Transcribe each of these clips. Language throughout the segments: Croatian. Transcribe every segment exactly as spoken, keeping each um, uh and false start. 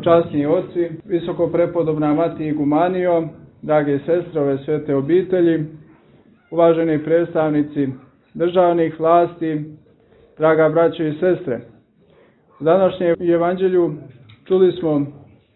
časni oci, visoko prepodobna mati Igumanio, drage sestre ove svete obitelji, uvaženi predstavnici državnih vlasti, draga braćo i sestre. U današnjem evanđelju čuli smo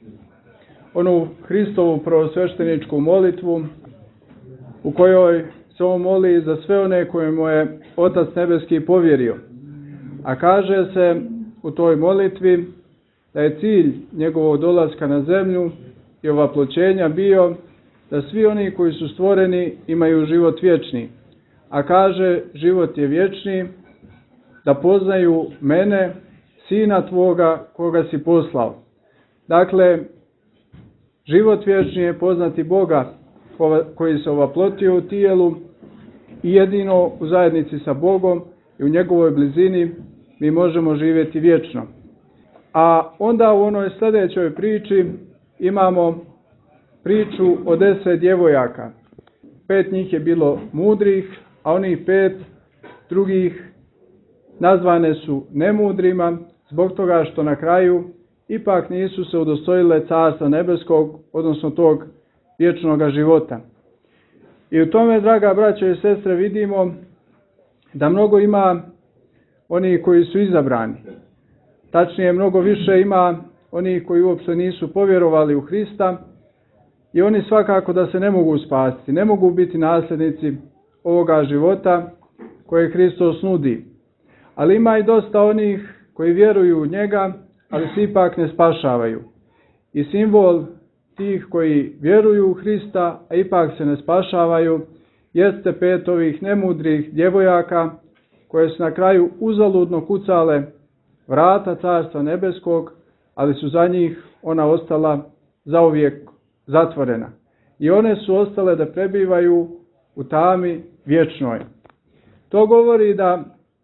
onu Hristovu prvosvešteničku molitvu u kojoj se on moli za sve one koje mu je Otac Nebeski povjerio. A kaže se u toj molitvi da je cilj njegovog dolaska na zemlju i ovaploćenja bio da svi oni koji su stvoreni imaju život vječni. A kaže, život je vječni, da poznaju mene, Sina tvoga, koga si poslao. Dakle, život vječni je poznati Boga koji se ovaplotio u tijelu i jedino u zajednici sa Bogom i u njegovoj blizini mi možemo živjeti vječno. A onda u onoj sljedećoj priči imamo priču o deset djevojaka. Pet njih je bilo mudrih, a onih pet drugih nazvane su nemudrima zbog toga što na kraju ipak nisu se udostojile Carstva nebeskog, odnosno tog vječnog života. I u tome, draga braćo i sestre, vidimo da mnogo ima onih koji su izabrani. Tačnije, mnogo više ima onih koji uopće nisu povjerovali u Hrista i oni svakako da se ne mogu spasiti, ne mogu biti nasljednici ovoga života koje Hristos nudi. Ali ima i dosta onih koji vjeruju u njega, ali se ipak ne spašavaju. I simbol tih koji vjeruju u Hrista, a ipak se ne spašavaju, jeste pet ovih nemudrih djevojaka koje su na kraju uzaludno kucale vrata Carstva nebeskog, ali su za njih ona ostala zauvijek zatvorena. I one su ostale da prebivaju u tami vječnoj. To govori da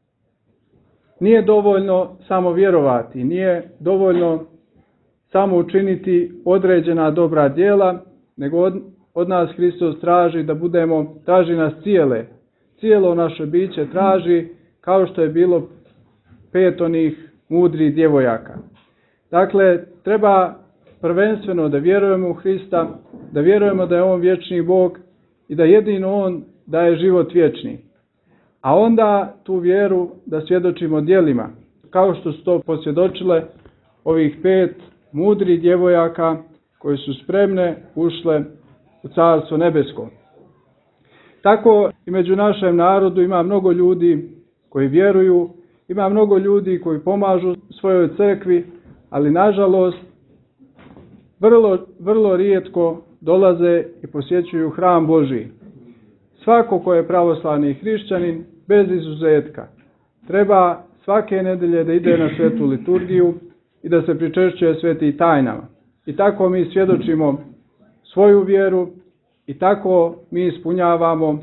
nije dovoljno samo vjerovati, nije dovoljno samo učiniti određena dobra djela, nego od, od nas Hristos traži da budemo, traži nas cijele, cijelo naše biće traži, kao što je bilo pet onih mudrih djevojaka. Dakle, treba prvenstveno da vjerujemo u Hrista, da vjerujemo da je On vječni Bog i da jedino On daje život vječni. A onda tu vjeru da svjedočimo djelima, kao što su to posvjedočile ovih pet mudrih djevojaka koje su spremne ušle u Carstvo nebesko. Tako i među našem narodu ima mnogo ljudi koji vjeruju, ima mnogo ljudi koji pomažu svojoj crkvi, ali nažalost vrlo, vrlo rijetko dolaze i posjećuju hram Božji. Svako ko je pravoslavni hrišćanin, bez izuzetka, treba svake nedelje da ide na svetu liturgiju i da se pričešćuje sveti tajnama. I tako mi svjedočimo svoju vjeru i tako mi ispunjavamo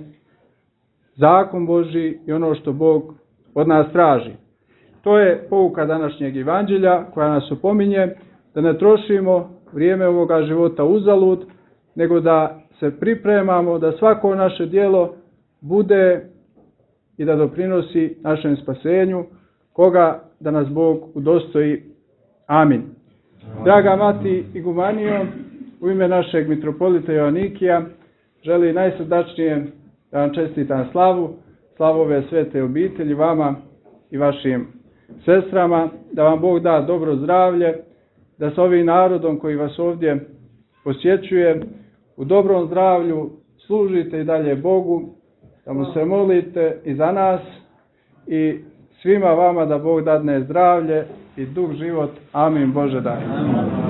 zakon Božji i ono što Bog od nas traži. To je pouka današnjeg evanđelja koja nas opominje da ne trošimo vrijeme ovoga života uzalud, nego da se pripremamo da svako naše djelo bude i da doprinosi našem spasenju, koga da nas Bog udostoji. Amin. Draga mati Igumanio, u ime našeg mitropolita Joanikija želi najsrdačnije da vam čestitam slavu, slavu ove svete obitelji, vama i vašim sestrama, da vam Bog da dobro zdravlje, da sa ovim narodom koji vas ovdje posjećuje u dobrom zdravlju služite i dalje Bogu, da mu se molite i za nas i svima vama da Bog dadne zdravlje i dug život. Amin. Bože daj.